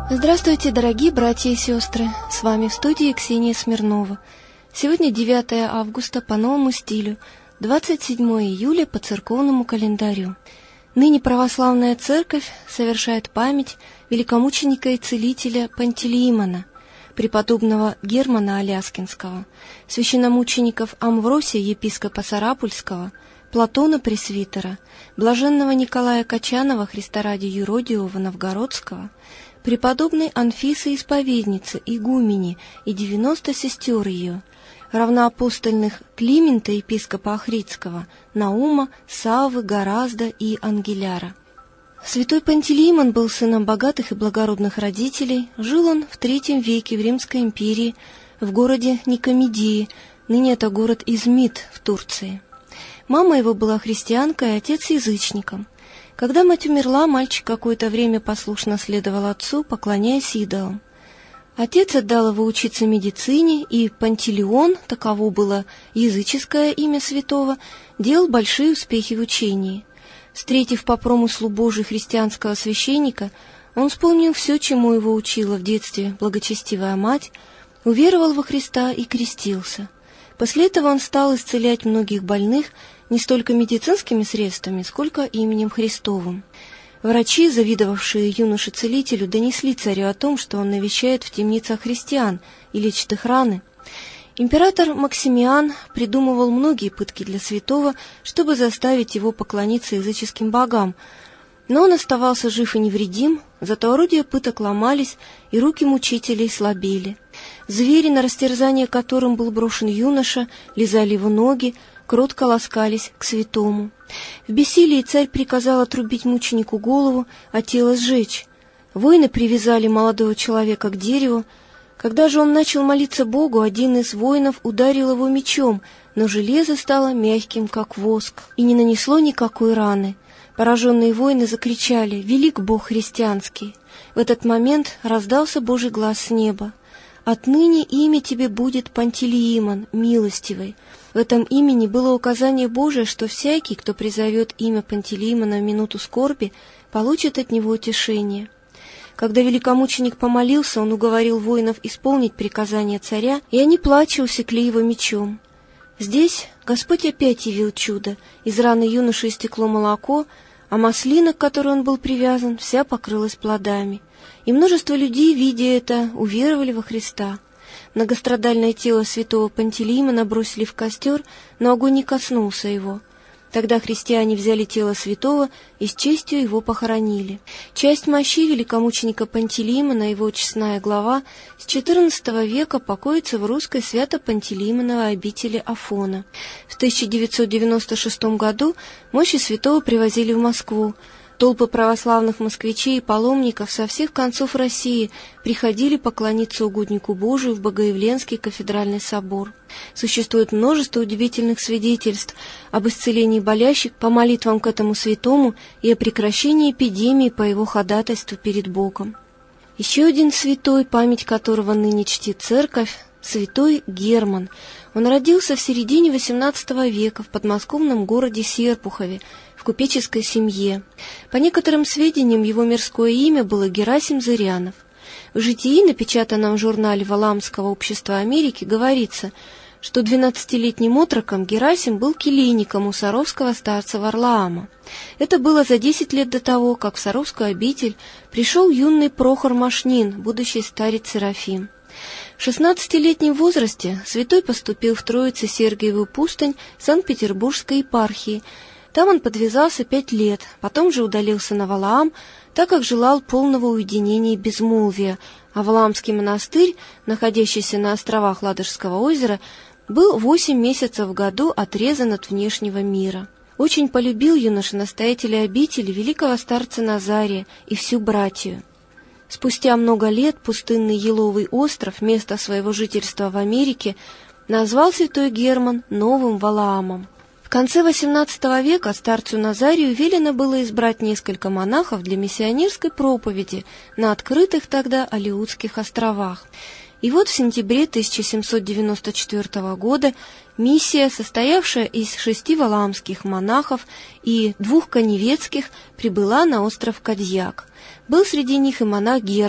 Здравствуйте, дорогие братья и сестры! С вами в студии Ксения Смирнова. Сегодня 9 августа по новому стилю, 27 июля по церковному календарю. Ныне православная церковь совершает память великомученика и целителя Пантелеимона, преподобного Германа Аляскинского, священномучеников Амвросия, епископа Сарапульского, Платона Пресвитера, блаженного Николая Качанова, Христа ради Юродивого Новгородского, преподобной Анфисы Исповедницы, игумени и 90 сестер ее, равноапостольных Климента, епископа Охридского, Наума, Саввы, Горазда и Ангеляра. Святой Пантелеимон был сыном богатых и благородных родителей. Жил он в III веке в Римской империи, в городе Никомедии, ныне это город Измит в Турции. Мама его была христианкой, а отец язычником. Когда мать умерла, мальчик какое-то время послушно следовал отцу, поклоняясь идолам. Отец отдал его учиться медицине, и Пантелеон, таково было языческое имя святого, делал большие успехи в учении. Встретив по промыслу Божию христианского священника, он вспомнил все, чему его учила в детстве благочестивая мать, уверовал во Христа и крестился. После этого он стал исцелять многих больных не столько медицинскими средствами, сколько именем Христовым. Врачи, завидовавшие юноше-целителю, донесли царю о том, что он навещает в темницах христиан и лечит их раны. Император Максимиан придумывал многие пытки для святого, чтобы заставить его поклониться языческим богам, но он оставался жив и невредим, зато орудия пыток ломались, и руки мучителей слабели. Звери, на растерзание которым был брошен юноша, лизали его ноги, кротко ласкались к святому. В бессилии царь приказал отрубить мученику голову, а тело сжечь. Воины привязали молодого человека к дереву. Когда же он начал молиться Богу, один из воинов ударил его мечом, но железо стало мягким, как воск, и не нанесло никакой раны. Пораженные воины закричали: «Велик Бог христианский!» В этот момент раздался Божий глас с неба: «Отныне имя тебе будет Пантелеимон, милостивый». В этом имени было указание Божие, что всякий, кто призовет имя Пантелеимона в минуту скорби, получит от него утешение. Когда великомученик помолился, он уговорил воинов исполнить приказание царя, и они, плача, усекли его мечом. Здесь Господь опять явил чудо. Из раны юноши истекло молоко, а маслина, к которой он был привязан, вся покрылась плодами. И множество людей, видя это, уверовали во Христа. Многострадальное тело святого Пантелеимона бросили в костер, но огонь не коснулся его. Тогда христиане взяли тело святого и с честью его похоронили. Часть мощей великомученика Пантелеимона, его честная глава, с XIV века покоится в русской свято-пантелеимоновой обители Афона. В 1996 году мощи святого привозили в Москву. Толпы православных москвичей и паломников со всех концов России приходили поклониться угоднику Божию в Богоявленский кафедральный собор. Существует множество удивительных свидетельств об исцелении болящих по молитвам к этому святому и о прекращении эпидемии по его ходатайству перед Богом. Еще один святой, память которого ныне чтит церковь, святой Герман. Он родился в середине XVIII века в подмосковном городе Серпухове, в купеческой семье. По некоторым сведениям, его мирское имя было Герасим Зырянов. В житии, напечатанном в журнале Валаамского общества Америки, говорится, что 12-летним отроком Герасим был келейником у саровского старца Варлаама. Это было за 10 лет до того, как в Саровскую обитель пришел юный Прохор Машнин, будущий старец Серафим. В 16-летнем возрасте святой поступил в Троице-Сергиевую пустынь Санкт-Петербургской епархии. Там он подвязался 5 лет, потом же удалился на Валаам, так как желал полного уединения и безмолвия, а Валаамский монастырь, находящийся на островах Ладожского озера, был 8 месяцев в году отрезан от внешнего мира. Очень полюбил юноша настоятеля обители великого старца Назария и всю братию. Спустя много лет пустынный Еловый остров, место своего жительства в Америке, назвал святой Герман Новым Валаамом. В конце XVIII века старцу Назарию велено было избрать несколько монахов для миссионерской проповеди на открытых тогда Алеутских островах. И вот в сентябре 1794 года миссия, состоявшая из 6 валаамских монахов и 2 каневецких, прибыла на остров Кадьяк. Был среди них и монах Герман.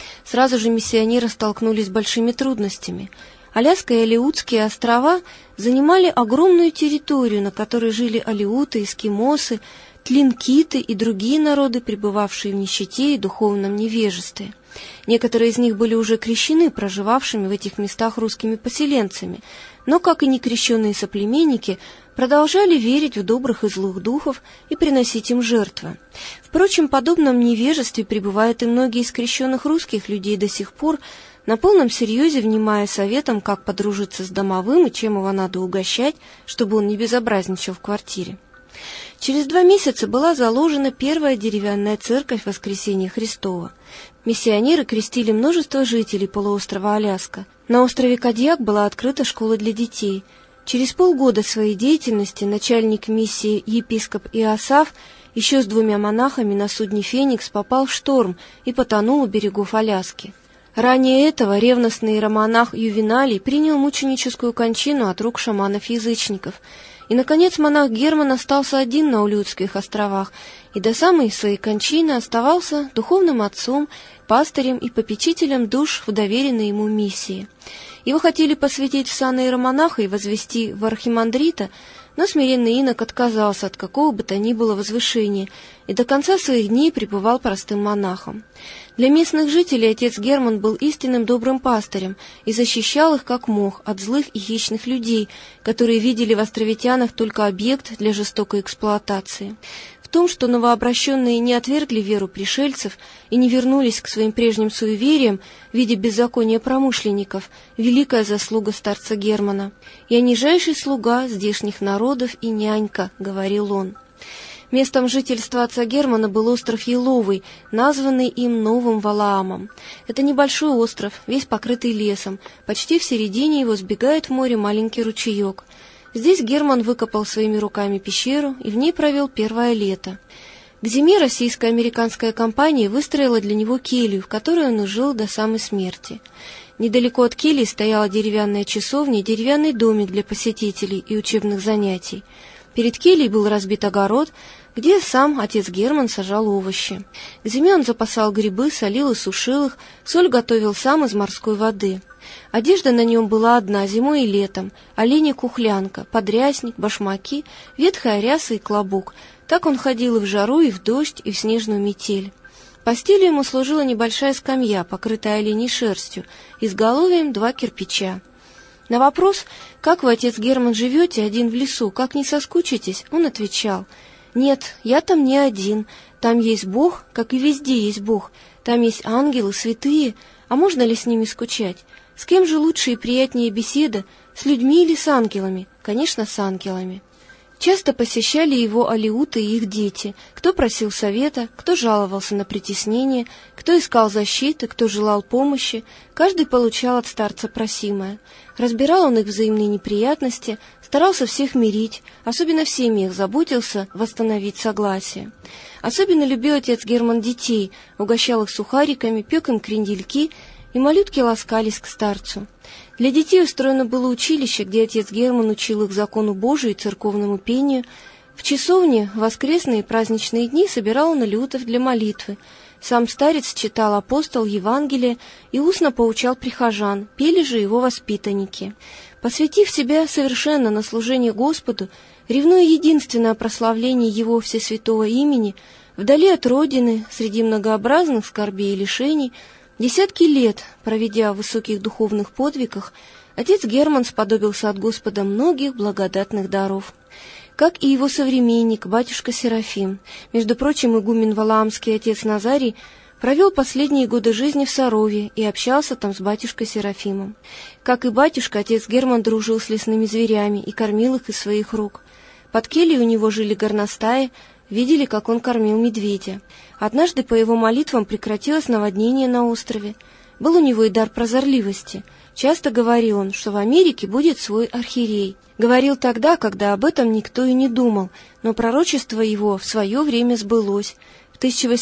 Сразу же миссионеры столкнулись с большими трудностями. Аляска и Алеутские острова занимали огромную территорию, на которой жили алеуты, эскимосы, тлинкиты и другие народы, пребывавшие в нищете и духовном невежестве. Некоторые из них были уже крещены проживавшими в этих местах русскими поселенцами, но, как и некрещенные соплеменники, продолжали верить в добрых и злых духов и приносить им жертвы. Впрочем, в подобном невежестве пребывают и многие из крещенных русских людей до сих пор, на полном серьезе внимая советам, как подружиться с домовым и чем его надо угощать, чтобы он не безобразничал в квартире. Через 2 месяца была заложена первая деревянная церковь Воскресения Христова. Миссионеры крестили множество жителей полуострова Аляска. На острове Кадьяк была открыта школа для детей. Через полгода своей деятельности начальник миссии епископ Иосаф еще с 2 монахами на судне «Феникс» попал в шторм и потонул у берегов Аляски. Ранее этого ревностный иеромонах Ювеналий принял мученическую кончину от рук шаманов-язычников. И, наконец, монах Герман остался один на Алеутских островах и до самой своей кончины оставался духовным отцом, пастырем и попечителем душ в доверенной ему миссии. Его хотели посвятить в сан иеромонаха и возвести в архимандрита, но смиренный инок отказался от какого бы то ни было возвышения и до конца своих дней пребывал простым монахом. Для местных жителей отец Герман был истинным добрым пастырем и защищал их как мог от злых и хищных людей, которые видели в островитянах только объект для жестокой эксплуатации. В том, что новообращенные не отвергли веру пришельцев и не вернулись к своим прежним суевериям в виде беззакония промышленников, великая заслуга старца Германа. «Я нижайший слуга здешних народов и нянька», — говорил он. Местом жительства отца Германа был остров Еловый, названный им Новым Валаамом. Это небольшой остров, весь покрытый лесом. Почти в середине его сбегает в море маленький ручеек. Здесь Герман выкопал своими руками пещеру и в ней провел первое лето. К зиме российско-американская компания выстроила для него келью, в которой он и жил до самой смерти. Недалеко от кельи стояла деревянная часовня и деревянный домик для посетителей и учебных занятий. Перед кельей был разбит огород, где сам отец Герман сажал овощи. К зиме он запасал грибы, солил и сушил их, соль готовил сам из морской воды. Одежда на нем была одна зимой и летом: оленя-кухлянка, подрясник, башмаки, ветхая ряса и клобук. Так он ходил и в жару, и в дождь, и в снежную метель. Постелью ему служила небольшая скамья, покрытая оленей шерстью, изголовьем 2 кирпича. На вопрос, как вы, отец Герман, живете один в лесу, как не соскучитесь, он отвечал: «Нет, я там не один, там есть Бог, как и везде есть Бог, там есть ангелы, святые, а можно ли с ними скучать? С кем же лучше и приятнее беседа, с людьми или с ангелами? Конечно, с ангелами». Часто посещали его алеуты и их дети, кто просил совета, кто жаловался на притеснение, кто искал защиты, кто желал помощи, каждый получал от старца просимое. Разбирал он их взаимные неприятности, старался всех мирить, особенно в семьях заботился восстановить согласие. Особенно любил отец Герман детей, угощал их сухариками, пек им крендельки, и малютки ласкались к старцу. Для детей устроено было училище, где отец Герман учил их закону Божию и церковному пению. В часовне в воскресные и праздничные дни собирал он алеутов для молитвы. Сам старец читал апостол Евангелие и устно поучал прихожан, пели же его воспитанники. Посвятив себя совершенно на служение Господу, ревнуя единственно о прославлении Его всесвятого имени, вдали от родины, среди многообразных скорбей и лишений, десятки лет, проведя в высоких духовных подвигах, отец Герман сподобился от Господа многих благодатных даров. Как и его современник, батюшка Серафим, между прочим, игумен Валаамский отец Назарий, провел последние годы жизни в Сарове и общался там с батюшкой Серафимом. Как и батюшка, отец Герман дружил с лесными зверями и кормил их из своих рук. Под кельей у него жили горностаи, видели, как он кормил медведя. Однажды по его молитвам прекратилось наводнение на острове. Был у него и дар прозорливости. Часто говорил он, что в Америке будет свой архиерей. Говорил тогда, когда об этом никто и не думал, но пророчество его в свое время сбылось. В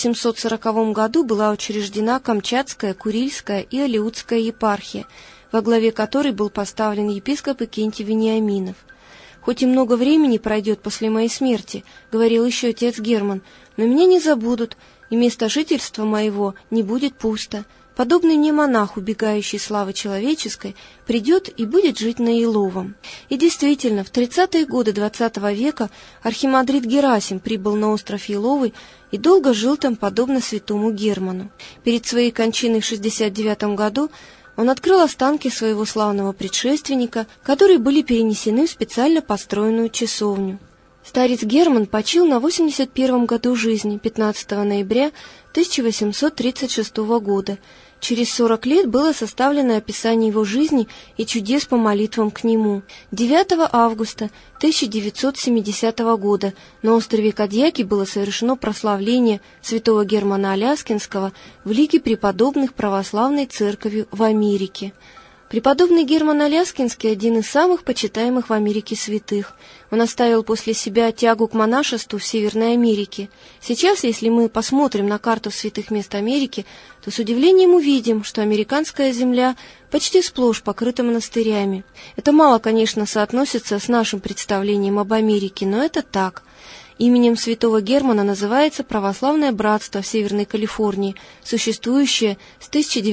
1840 году была учреждена Камчатская, Курильская и Алеутская епархия, во главе которой был поставлен епископ Иннокентий Вениаминов. «Хоть и много времени пройдет после моей смерти, — говорил еще отец Герман, — но меня не забудут, и место жительства моего не будет пусто. подобный мне монах, убегающий славы человеческой, придет и будет жить на Иловом. И действительно, в 30-е годы XX века архимандрит Герасим прибыл на остров Иловый и долго жил там, подобно святому Герману. Перед своей кончиной в 69 году он открыл останки своего славного предшественника, которые были перенесены в специально построенную часовню. Старец Герман почил на 81 году жизни, 15 ноября 1836 года. Через 40 лет было составлено описание его жизни и чудес по молитвам к нему. 9 августа 1970 года на острове Кадьяки было совершено прославление святого Германа Аляскинского в Лиге преподобных православной церкви в Америке. Преподобный Герман Аляскинский – один из самых почитаемых в Америке святых. Он оставил после себя тягу к монашеству в Северной Америке. Сейчас, если мы посмотрим на карту святых мест Америки, то с удивлением увидим, что американская земля почти сплошь покрыта монастырями. Это мало, конечно, соотносится с нашим представлением об Америке, но это так. Именем святого Германа называется православное братство в Северной Калифорнии, существующее с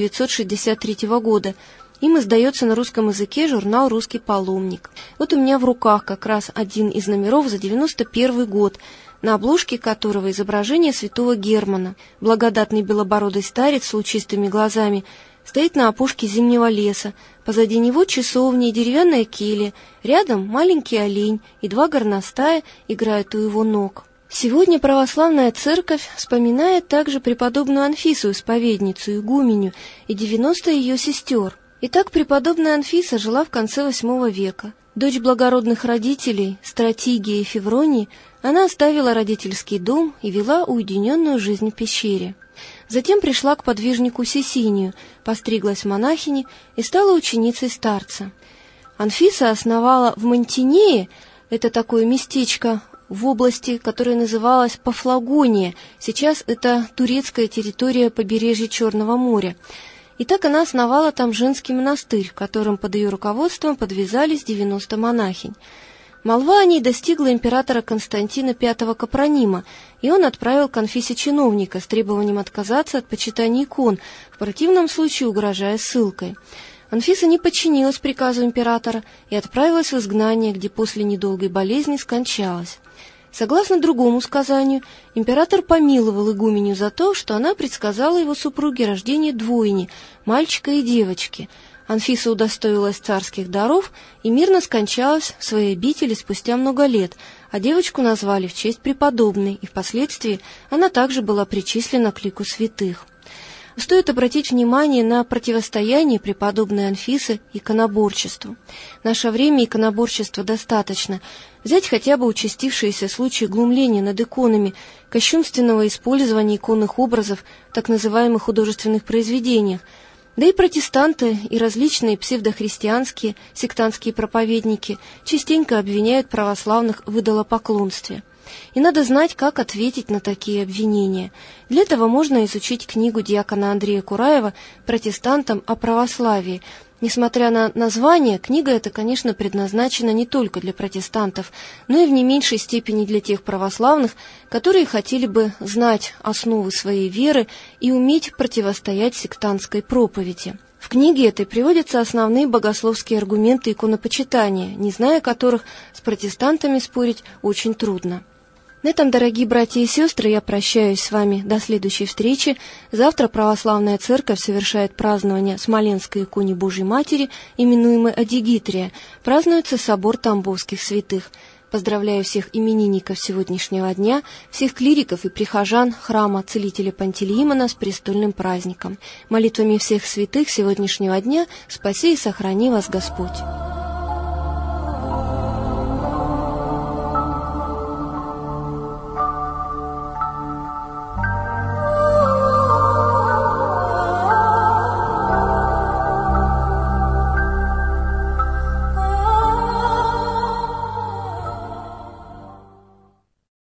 1963 года. Им издается на русском языке журнал «Русский паломник». Вот у меня в руках как раз один из номеров за 91 год, на обложке которого изображение святого Германа. Благодатный белобородый старец с лучистыми глазами стоит на опушке зимнего леса. Позади него часовня и деревянная келья, рядом маленький олень и 2 горностая играют у его ног. Сегодня православная церковь вспоминает также преподобную Анфису, исповедницу, игуменю, и 90 ее сестер. Итак, преподобная Анфиса жила в конце VIII века. Дочь благородных родителей, Стратигии и Февронии, она оставила родительский дом и вела уединенную жизнь в пещере. Затем пришла к подвижнику Сесинию, постриглась в монахини и стала ученицей старца. Анфиса основала в Монтинее, это такое местечко в области, которая называлась Пафлагония, сейчас это турецкая территория побережья Черного моря. И так она основала там женский монастырь, в котором под ее руководством подвязались 90 монахинь. Молва о ней достигла императора Константина V Капронима, и он отправил к Анфисе чиновника с требованием отказаться от почитания икон, в противном случае угрожая ссылкой. Анфиса не подчинилась приказу императора и отправилась в изгнание, где после недолгой болезни скончалась. Согласно другому сказанию, император помиловал игуменю за то, что она предсказала его супруге рождение двойни, мальчика и девочки. Анфиса удостоилась царских даров и мирно скончалась в своей обители спустя много лет, а девочку назвали в честь преподобной, и впоследствии она также была причислена к лику святых. Стоит обратить внимание на противостояние преподобной Анфисы иконоборчеству. В наше время иконоборчества достаточно. Взять хотя бы участившиеся случаи глумления над иконами, кощунственного использования иконных образов в так называемых художественных произведениях. Да и протестанты и различные псевдохристианские сектантские проповедники частенько обвиняют православных в идолопоклонстве. И надо знать, как ответить на такие обвинения. Для этого можно изучить книгу диакона Андрея Кураева «Протестантам о православии». Несмотря на название, книга эта, конечно, предназначена не только для протестантов, но и в не меньшей степени для тех православных, которые хотели бы знать основы своей веры и уметь противостоять сектантской проповеди. В книге этой приводятся основные богословские аргументы иконопочитания, не зная которых с протестантами спорить очень трудно. На этом, дорогие братья и сестры, я прощаюсь с вами до следующей встречи. Завтра Православная Церковь совершает празднование Смоленской иконе Божьей Матери, именуемой Адигитрия. Празднуется собор Тамбовских святых. Поздравляю всех именинников сегодняшнего дня, всех клириков и прихожан храма Целителя Пантелеимона с престольным праздником. Молитвами всех святых сегодняшнего дня спаси и сохрани вас Господь.